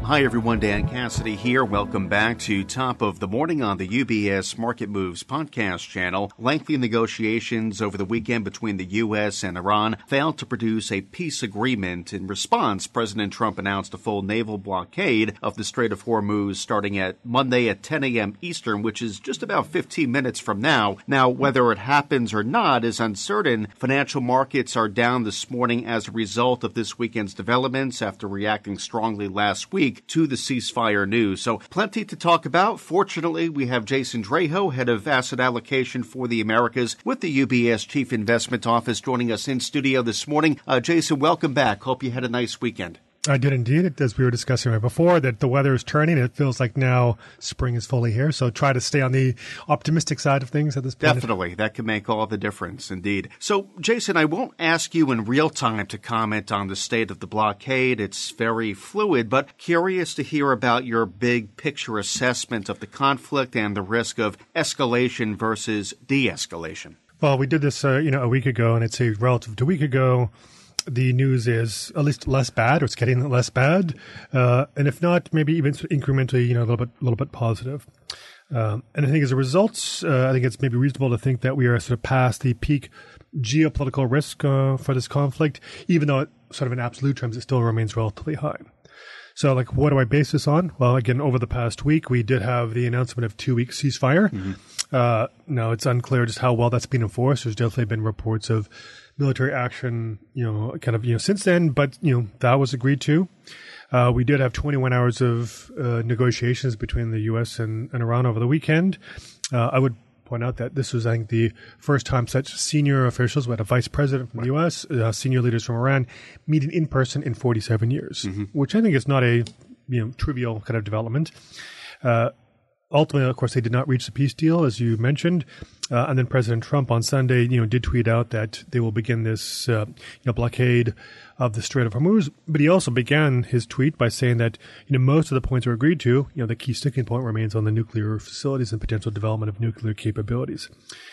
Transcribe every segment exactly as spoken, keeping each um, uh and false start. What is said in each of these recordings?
Hi everyone, Dan Cassidy here. Welcome back to Top of the Morning on the U B S Market Moves podcast channel. Lengthy negotiations over the weekend between the U S and Iran failed to produce a peace agreement. In response, President Trump announced a full naval blockade of the Strait of Hormuz starting at Monday at ten a.m. Eastern, which is just about fifteen minutes from now. Now, whether it happens or not is uncertain. Financial markets are down this morning as a result of this weekend's developments after reacting strongly last week to the ceasefire news. So plenty to talk about. Fortunately, we have Jason Draho, head of asset allocation for the Americas with the U B S Chief Investment Office, joining us in studio this morning. Uh, Jason, welcome back. Hope you had a nice weekend. I did indeed. As we were discussing right before, that the weather is turning. It feels like now spring is fully here. So try to stay on the optimistic side of things at this point. Definitely. That can make all the difference, indeed. So, Jason, I won't ask you in real time to comment on the state of the blockade. It's very fluid, but curious to hear about your big picture assessment of the conflict and the risk of escalation versus de-escalation. Well, we did this, uh, you know, a week ago, and I'd say relative to a week ago, the news is at least less bad, or it's getting less bad, uh, and if not, maybe even incrementally, you know, a little bit, a little bit positive. Um, and I think as a result, uh, I think it's maybe reasonable to think that we are sort of past the peak geopolitical risk uh, for this conflict, even though it, sort of in absolute terms, it still remains relatively high. So, like, what do I base this on? Well, again, over the past week, we did have the announcement of two-week ceasefire. Mm-hmm. Uh, now, it's unclear just how well that's been enforced. There's definitely been reports of military action, you know, kind of, you know, since then, but, you know, that was agreed to. Uh, we did have twenty-one hours of uh, negotiations between the U S and, and Iran over the weekend. Uh, I would point out that this was, I think, the first time such senior officials, we had a vice president from the U S, uh, senior leaders from Iran, meeting in person in forty-seven years, mm-hmm. which I think is not a, you know, trivial kind of development. Uh, Ultimately, of course, they did not reach the peace deal, as you mentioned. Uh, and then President Trump on Sunday, you know, did tweet out that they will begin this, uh, you know, blockade of the Strait of Hormuz. But he also began his tweet by saying that, you know, most of the points were agreed to. You know, the key sticking point remains on the nuclear facilities and potential development of nuclear capabilities.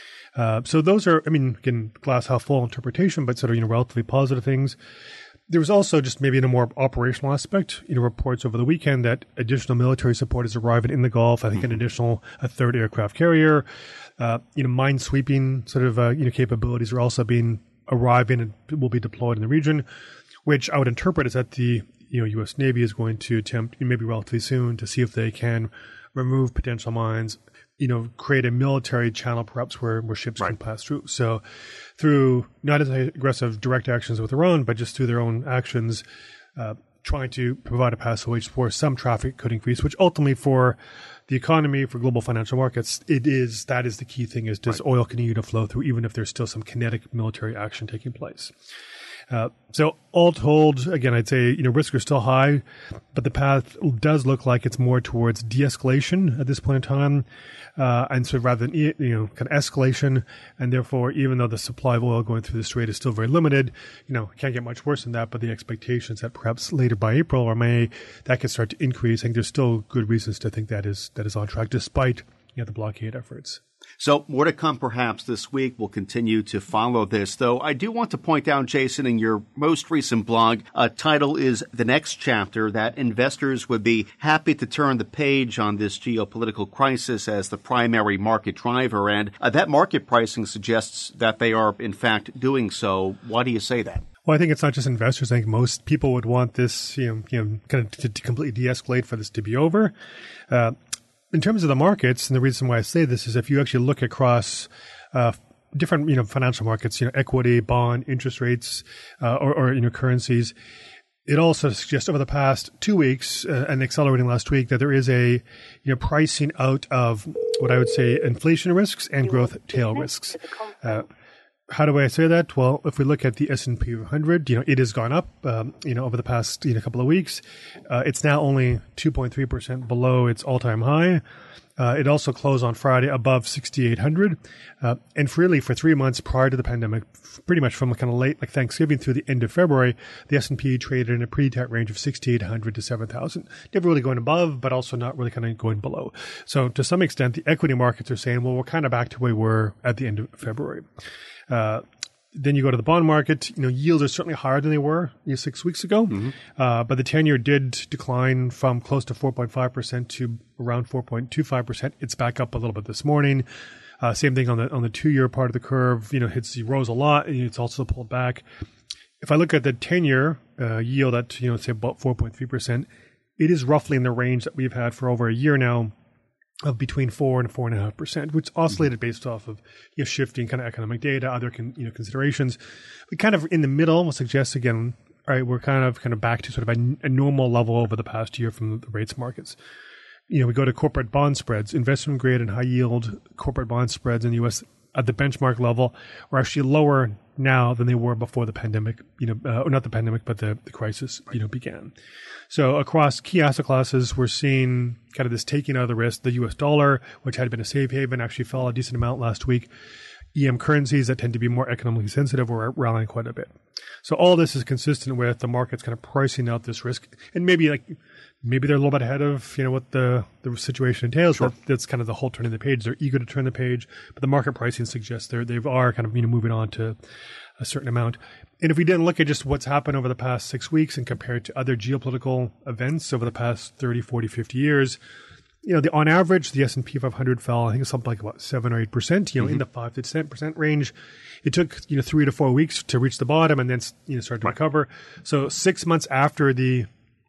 Uh, so those are, I mean, again, glass half full interpretation, but sort of, you know, relatively positive things. There was also just maybe in a more operational aspect, you know, reports over the weekend that additional military support is arriving in the Gulf. I think mm-hmm. an additional, a third aircraft carrier, uh, you know, mine sweeping sort of, uh, you know, capabilities are also being arriving and will be deployed in the region, which I would interpret as that the, you know, U S Navy is going to attempt maybe relatively soon to see if they can remove potential mines, you know, create a military channel perhaps where, where ships right. can pass through. So through not as aggressive direct actions with Iran, but just through their own actions, uh, trying to provide a passage for some traffic could increase, which ultimately for the economy, for global financial markets, it is, that is the key thing is does right. oil continue to flow through even if there's still some kinetic military action taking place? Uh, so all told, again, I'd say, you know, risks are still high, but the path does look like it's more towards de-escalation at this point in time. Uh, and so rather than, you know, kind of escalation, and therefore, even though the supply of oil going through the strait is still very limited, you know, can't get much worse than that, but the expectations that perhaps later by April or May, that could start to increase. I think there's still good reasons to think that is, that is on track, despite, you know, the blockade efforts. So more to come perhaps this week. We'll continue to follow this, though I do want to point out, Jason, in your most recent blog, a title is The Next Chapter, that investors would be happy to turn the page on this geopolitical crisis as the primary market driver. And uh, that market pricing suggests that they are, in fact, doing so. Why do you say that? Well, I think it's not just investors. I think most people would want this, you know, you know kind of to, to completely de-escalate, for this to be over. Uh, In terms of the markets, and the reason why I say this is if you actually look across uh, different, you know, financial markets, you know, equity, bond, interest rates, uh, or, or, you know, currencies, it also suggests over the past two weeks uh, and accelerating last week that there is a, you know, pricing out of what I would say inflation risks and growth tail risks. Uh, How do I say that? Well, if we look at the S and P one hundred, you know, it has gone up, um, you know, over the past, you know, couple of weeks. Uh, it's now only two point three percent below its all-time high. Uh, it also closed on Friday above sixty-eight hundred. Uh, and really for three months prior to the pandemic, pretty much from kind of late, like Thanksgiving through the end of February, the S and P traded in a pretty tight range of sixty-eight hundred to seven thousand. Never really going above, but also not really kind of going below. So to some extent, the equity markets are saying, well, we're kind of back to where we were at the end of February. Uh, Then you go to the bond market. You know, yields are certainly higher than they were you know, six weeks ago, mm-hmm. uh, but the ten-year did decline from close to four point five percent to around four point two five percent. It's back up a little bit this morning. Uh, same thing on the on the two-year part of the curve. You know, hits rose a lot, and it's also pulled back. If I look at the ten-year uh, yield at you know say about four point three percent, it is roughly in the range that we've had for over a year now, of between four and four and a half percent, which oscillated based off of you know, shifting kind of economic data, other con, you know considerations. We kind of in the middle will suggest again, all right, we're kind of kind of back to sort of a, a normal level over the past year from the rates markets. You know, we go to corporate bond spreads, investment grade and high yield corporate bond spreads in the U S at the benchmark level are actually lower now than they were before the pandemic, you know, uh, or not the pandemic, but the, the crisis, you know, began. So across key asset classes, we're seeing kind of this taking out of the risk. The U S dollar, which had been a safe haven, actually fell a decent amount last week. E M currencies that tend to be more economically sensitive were rallying quite a bit. So all this is consistent with the markets kind of pricing out this risk, and maybe like maybe they're a little bit ahead of you know what the, the situation entails. Sure. That, that's kind of the whole turning the page. They're eager to turn the page, but the market pricing suggests they they are kind of you know moving on to a certain amount. And if we didn't look at just what's happened over the past six weeks and compare it to other geopolitical events over the past thirty, forty, fifty years, you know, the, on average, the S and P five hundred fell, I think it's something like about seven or eight percent, you know, mm-hmm. in the five to ten percent range. It took, you know, three to four weeks to reach the bottom and then, you know, start to right. recover. So six months after the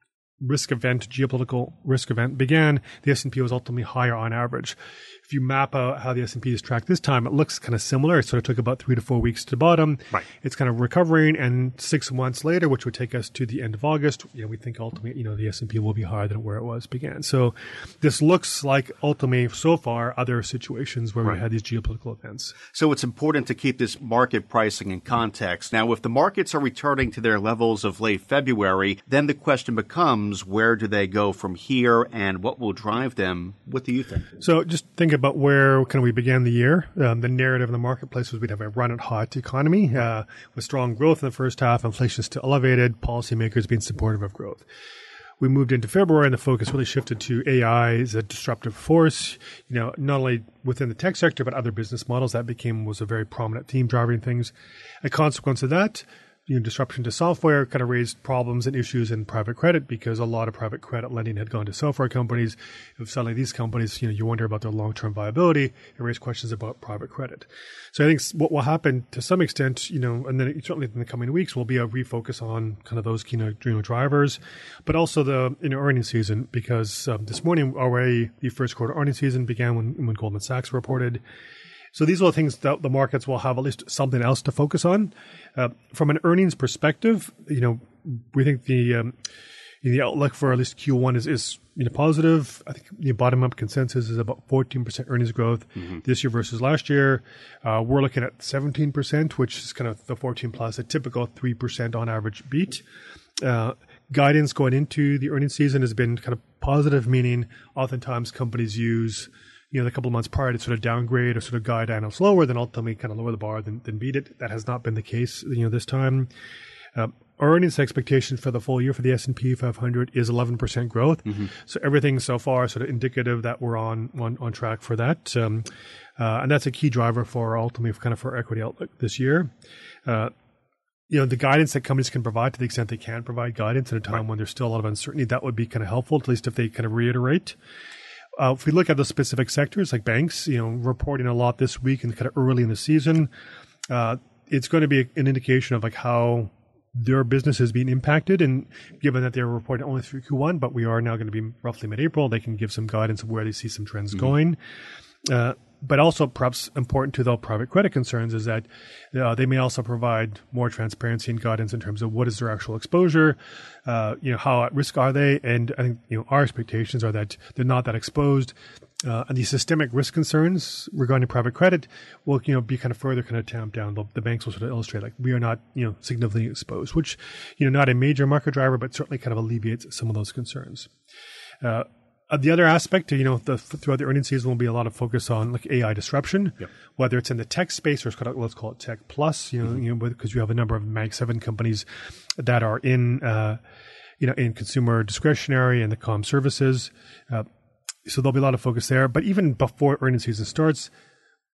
risk event, geopolitical risk event began, the S and P was ultimately higher on average. If you map out how the S and P is tracked this time, it looks kind of similar. It sort of took about three to four weeks to bottom. Right. It's kind of recovering, and six months later, which would take us to the end of August, you know, we think ultimately, you know, the S and P will be higher than where it was began. So this looks like ultimately, so far, other situations where right. we had these geopolitical events. So it's important to keep this market pricing in context. Now, if the markets are returning to their levels of late February, then the question becomes, where do they go from here, and what will drive them? What do you think? So just think about where kind of we began the year. Um, the narrative in the marketplace was we'd have a run at hot economy uh, with strong growth in the first half, inflation still elevated, policymakers being supportive of growth. We moved into February, and the focus really shifted to A I as a disruptive force. You know, not only within the tech sector, but other business models. That became was a very prominent theme driving things. A consequence of that, you know, disruption to software kind of raised problems and issues in private credit because a lot of private credit lending had gone to software companies. If suddenly these companies, you know, you wonder about their long-term viability, it raised questions about private credit. So I think what will happen to some extent, you know, and then certainly in the coming weeks will be a refocus on kind of those, you know, you know drivers, but also the you know, earnings season, because um, this morning already the first quarter earnings season began when, when Goldman Sachs reported. So these are the things that the markets will have at least something else to focus on. Uh, from an earnings perspective, you know, we think the um, the outlook for at least Q one is, is you know, positive. I think the bottom-up consensus is about fourteen percent earnings growth mm-hmm. this year versus last year. Uh, we're looking at seventeen percent, which is kind of the fourteen plus, a typical three percent on average beat. Uh, guidance going into the earnings season has been kind of positive, meaning oftentimes companies use you know, the couple of months prior to sort of downgrade or sort of guide analysts lower, then ultimately kind of lower the bar than, than beat it. That has not been the case, you know, this time. Uh, our earnings expectation for the full year for the S and P five hundred is eleven percent growth. Mm-hmm. So everything so far is sort of indicative that we're on on, on track for that. Um, uh, and that's a key driver for ultimately kind of for equity outlook this year. Uh, you know, the guidance that companies can provide to the extent they can provide guidance at a time right. when there's still a lot of uncertainty, that would be kind of helpful, at least if they kind of reiterate. Uh, if we look at the specific sectors like banks, you know, reporting a lot this week and kind of early in the season, uh, it's going to be an indication of like how their business is being impacted. And given that they're reporting only through Q one, but we are now going to be roughly mid-April, they can give some guidance of where they see some trends mm-hmm. going. Uh, but also perhaps important to the private credit concerns is that uh, they may also provide more transparency and guidance in terms of what is their actual exposure, uh, you know, how at risk are they, and I think you know our expectations are that they're not that exposed, uh, and the systemic risk concerns regarding private credit will you know be kind of further kind of tamped down. The, the banks will sort of illustrate like we are not you know significantly exposed, which you know not a major market driver, but certainly kind of alleviates some of those concerns. Uh, Uh, the other aspect, you know, the, throughout the earnings season will be a lot of focus on like A I disruption, yep. whether it's in the tech space or it's called, let's call it tech plus, you know, mm-hmm. you know, because you have a number of Mag seven companies that are in, uh, you know, in consumer discretionary and the comm services. Uh, so there'll be a lot of focus there. But even before earnings season starts,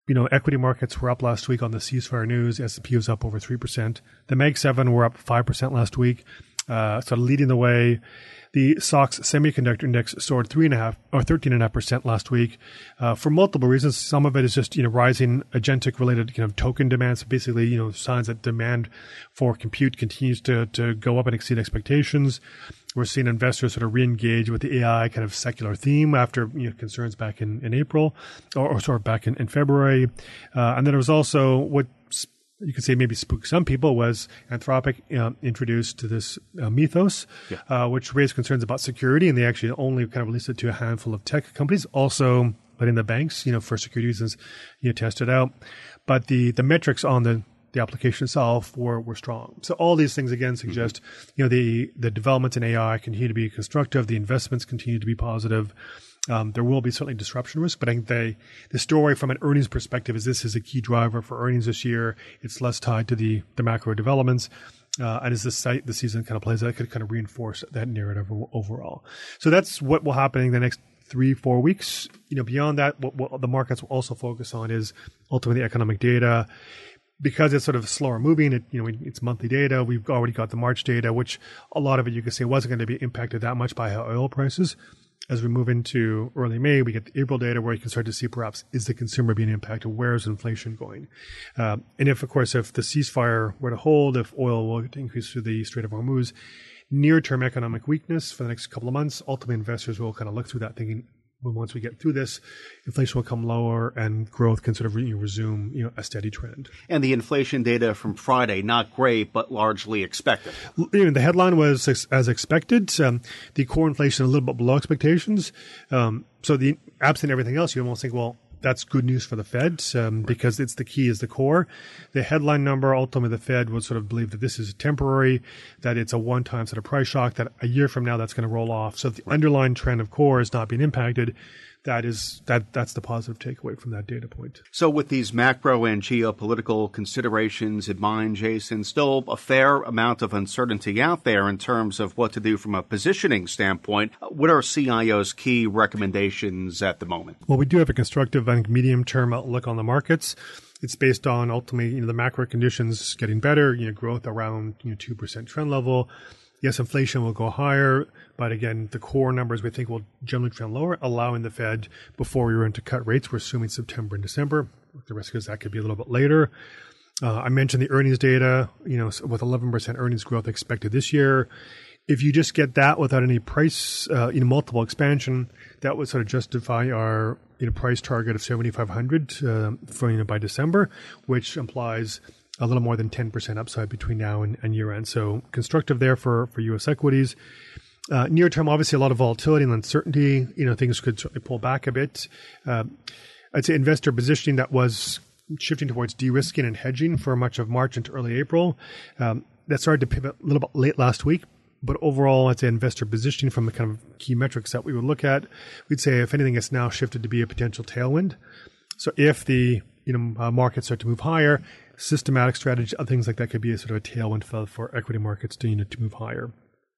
You know, equity markets were up last week on the ceasefire news. S and P was up over three percent. The Mag seven were up five percent last week, uh, sort of leading the way. The S O X Semiconductor Index soared three and a half or thirteen and a half percent last week uh, for multiple reasons. Some of it is just you know rising agentic related kind of token demand. So basically, you know, signs that demand for compute continues to to go up and exceed expectations. We're seeing investors sort of re-engage with the A I kind of secular theme after you know, concerns back in, in April or, or sort of back in, in February. Uh, and then there was also what you could say maybe spooked some people was Anthropic uh, introduced to this uh, Mythos, yeah. uh, which raised concerns about security. And they actually only kind of released it to a handful of tech companies, also letting the banks, you know, for security reasons, you know, test it out. But the, the metrics on the the application itself were, were strong. So all these things, again, suggest, mm-hmm. you know, the, the developments in A I continue to be constructive. The investments continue to be positive. Um, there will be certainly disruption risk, but I think they, the story from an earnings perspective is this is a key driver for earnings this year. It's less tied to the, the macro developments. Uh, and as the site, the season kind of plays out, it could kind of reinforce that narrative overall. So that's what will happen in the next three, four weeks. You know, beyond that, what, what the markets will also focus on is ultimately economic data. Because it's sort of slower moving, it, you know, it's monthly data. We've already got the March data, which a lot of it you could say wasn't going to be impacted that much by oil prices. As we move into early May, we get the April data where you can start to see perhaps is the consumer being impacted? Where is inflation going? Uh, and if, of course, if the ceasefire were to hold, if oil will increase through the Strait of Hormuz, near-term economic weakness for the next couple of months, ultimately investors will kind of look through that thinking, well, once we get through this, inflation will come lower and growth can sort of re- resume, you know, a steady trend. And the inflation data from Friday, not great, but largely expected. Even the headline was ex- as expected. Um, the core inflation a little bit below expectations. Um, so the absent everything else, you almost think, well, that's good news for the Fed um, because it's the key is the core. The headline number, ultimately the Fed would sort of believe that this is temporary, that it's a one-time sort of price shock, that a year from now that's going to roll off. So if the right. underlying trend of core is not being impacted, that is that that's the positive takeaway from that data point. So with these macro and geopolitical considerations in mind, Jason, still a fair amount of uncertainty out there in terms of what to do from a positioning standpoint. What are C I O's key recommendations at the moment? Well, we do have a constructive, I think, medium-term outlook on the markets. It's based on ultimately, you know, the macro conditions getting better, you know, growth around, you know, two percent trend level. Yes, inflation will go higher, but again, the core numbers we think will generally trend lower, allowing the Fed, before we were into cut rates, we're assuming September and December. The risk is that could be a little bit later. Uh, I mentioned the earnings data, you know, with eleven percent earnings growth expected this year. If you just get that without any price, uh, you know, multiple expansion, that would sort of justify our, you know, price target of seventy-five hundred uh, for, you know, by December, which implies a little more than ten percent upside between now and, and year end. So constructive there for, for U S equities. Uh, near term, obviously a lot of volatility and uncertainty. You know, things could certainly pull back a bit. Uh, I'd say investor positioning that was shifting towards de-risking and hedging for much of March into early April. Um, that started to pivot a little bit late last week. But overall, I'd say investor positioning from the kind of key metrics that we would look at, we'd say if anything, it's now shifted to be a potential tailwind. So if the you know uh, markets start to move higher, systematic strategy, other things like that could be a sort of a tailwind for, for equity markets to, you know, to move higher.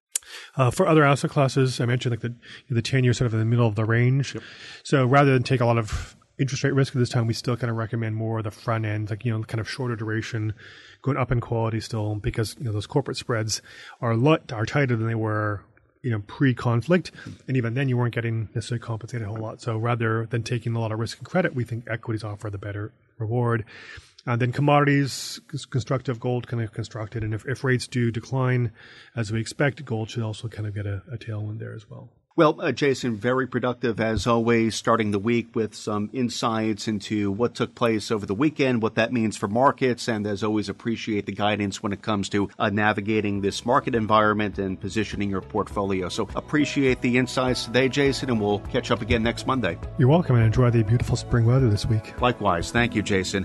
Uh, for other asset classes, I mentioned like the the ten-year sort of in the middle of the range. Yep. So rather than take a lot of interest rate risk at this time, we still kind of recommend more of the front end, like, you know, kind of shorter duration, going up in quality still, because, you know, those corporate spreads are lot, are tighter than they were, you know, pre-conflict. And even then you weren't getting necessarily compensated a whole lot. So rather than taking a lot of risk and credit, we think equities offer the better reward. And then commodities, constructive, gold kind of constructed. And if, if rates do decline, as we expect, gold should also kind of get a, a tailwind there as well. Well, uh, Jason, very productive as always, starting the week with some insights into what took place over the weekend, what that means for markets, and as always, appreciate the guidance when it comes to uh, navigating this market environment and positioning your portfolio. So appreciate the insights today, Jason, and we'll catch up again next Monday. You're welcome, and enjoy the beautiful spring weather this week. Likewise. Thank you, Jason.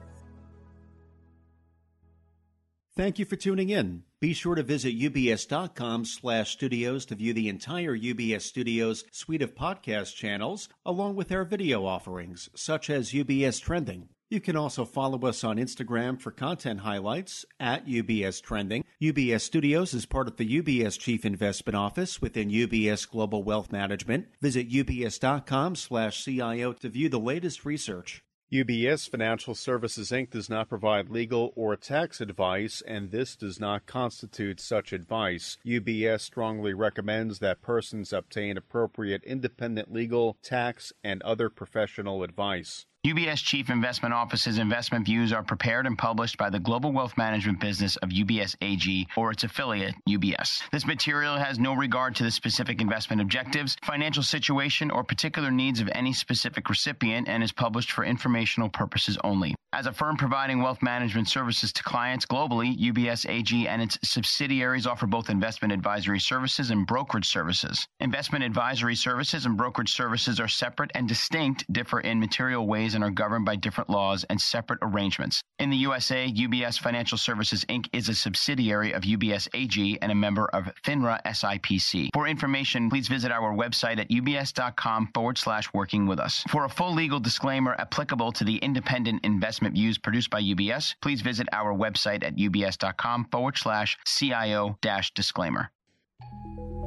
Thank you for tuning in. Be sure to visit ubs.com slash studios to view the entire U B S Studios suite of podcast channels, along with our video offerings, such as U B S Trending. You can also follow us on Instagram for content highlights at U B S Trending. U B S Studios is part of the U B S Chief Investment Office within U B S Global Wealth Management. Visit ubs.com slash CIO to view the latest research. U B S Financial Services, Incorporated does not provide legal or tax advice, and this does not constitute such advice. U B S strongly recommends that persons obtain appropriate independent legal, tax, and other professional advice. U B S Chief Investment Office's investment views are prepared and published by the global wealth management business of U B S A G or its affiliate, U B S. This material has no regard to the specific investment objectives, financial situation, or particular needs of any specific recipient and is published for informational purposes only. As a firm providing wealth management services to clients globally, U B S A G and its subsidiaries offer both investment advisory services and brokerage services. Investment advisory services and brokerage services are separate and distinct, differ in material ways, and are governed by different laws and separate arrangements. In the U S A, U B S Financial Services, Incorporated is a subsidiary of U B S A G and a member of FINRA S I P C. For information, please visit our website at ubs.com forward slash working with us. For a full legal disclaimer applicable to the independent investment views produced by U B S, please visit our website at ubs.com forward slash CIO dash disclaimer.